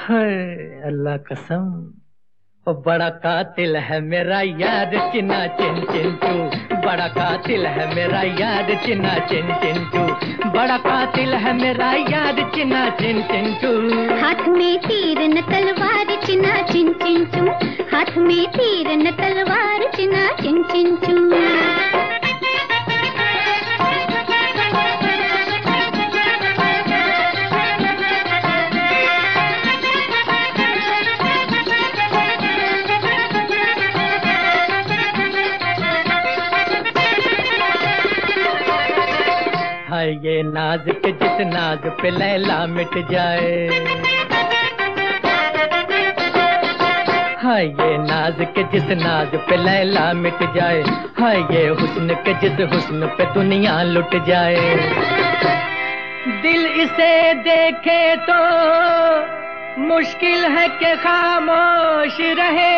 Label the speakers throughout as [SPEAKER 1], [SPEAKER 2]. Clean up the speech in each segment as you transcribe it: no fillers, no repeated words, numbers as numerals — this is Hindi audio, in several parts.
[SPEAKER 1] है अल्लाह कसम, ओ बड़ा कातिल है मेरा यार चिन्ना चिन चिंटू, बड़ा कातिल है मेरा यार चिन्ना चिन चिंटू, बड़ा कातिल है मेरा यार चिन्ना चिन चिंटू।
[SPEAKER 2] हाथ में तीर न तलवार चिन्ना चिन चिंटू, हाथ में तीर न तलवार चिन्ना चिन चिंटू।
[SPEAKER 1] हाय ये नाज के जिस नाज पे लैला मिट जाए, हाय ये नाज के जिस नाज पे लैला मिट जाए, हाय ये हुस्न के जिस हुस्न पे दुनिया लुट जाए। दिल इसे देखे तो मुश्किल है कि खामोश रहे,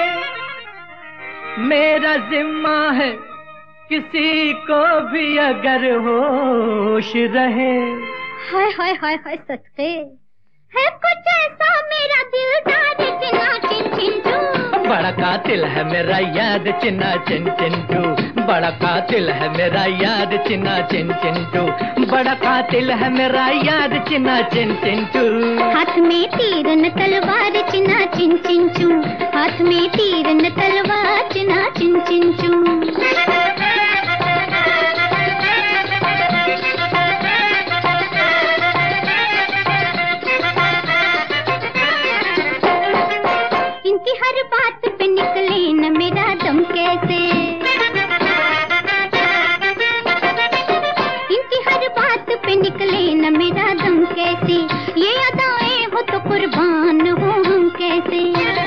[SPEAKER 1] मेरा जिम्मा है किसी को भी अगर होश रहे।
[SPEAKER 2] हाय हाय हाय हाय सदके है कुछ ऐसा मेरा दिलदार चिन्ना चिन चिंटू,
[SPEAKER 1] बड़ा कातिल है मेरा याद चिन्ना चिन चिंटू, बड़ा कातिल है मेरा याद चिन्ना चिन चिंटू, बड़ा कातिल है मेरा याद चिन्ना चिन चिंटू।
[SPEAKER 2] हाथ में तीर न तलवार चिन्ना चिन चिंटू, हाथ में तीर न तलवार चिन्ना चिन चिंटू। इनकी हर बात पे निकले न मेरा दम कैसे, इनकी हर बात पे निकले न मेरा दम कैसे, ये अदाएं हो तो कुर्बान हो हम कैसे।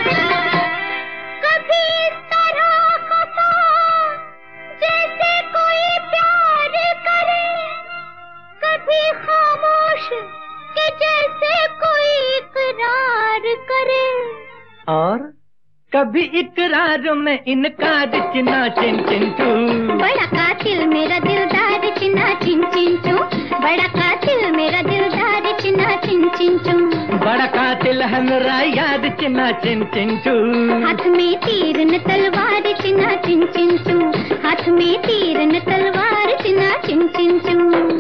[SPEAKER 2] कभी इस तरह खफा जैसे कोई प्यार करे, कभी खामोश कि जैसे कोई इकरार करे,
[SPEAKER 1] और कभी इकरार में इनकार चिन्ना चिन चिंटू।
[SPEAKER 2] बड़ा कातिल मेरा दिलदार चिन्ना चिन चिंटू, बड़ा कातिल मेरा दिलदार चिन्ना चिन चिंटू,
[SPEAKER 1] बड़ा कातिल है मेरा याद चिन्ना चिन चिंटू।
[SPEAKER 2] हाथ में तीर न तलवार चिन्ना चिन चिंटू, हाथ में तीर न तलवार चिन्ना चिन चिंटू।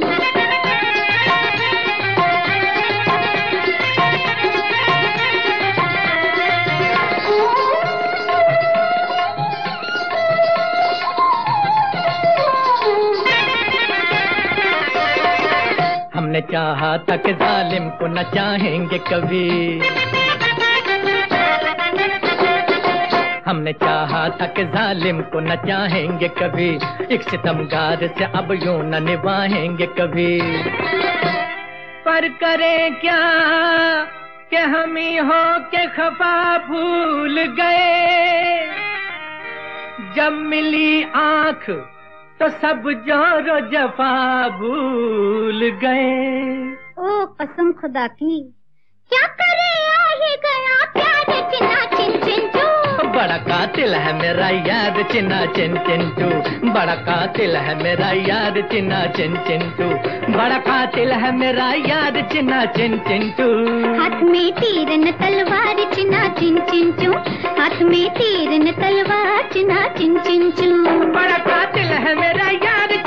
[SPEAKER 1] हमने चाहा था कि जालिम को न चाहेंगे कभी, हमने चाहा था कि जालिम को न चाहेंगे कभी, एक सितमगार से अब यूं न निभाएंगे कभी। पर करें क्या कि हम ही हो के खफा भूल गए, जब मिली आंख तो सब जोरो जफा भूल गए।
[SPEAKER 2] ओ कसम खुदा की क्या करे आ ही गया प्यार चिन्ना चिन चिंटू,
[SPEAKER 1] बड़ा कातिल है मेरा यार चिन्ना चिन चिंटू, बड़ा कातिल है मेरा यार चिन्ना चिन चिंटू, बड़ा कातिल है मेरा यार चिन्ना चिन चिंटू।
[SPEAKER 2] हाथ में तीर न तलवार चिन्ना चिन चिंटू, हाथ में तीर न तलवार चिन्ना चिन चिंटू,
[SPEAKER 1] बड़ा कातिल है मेरा यार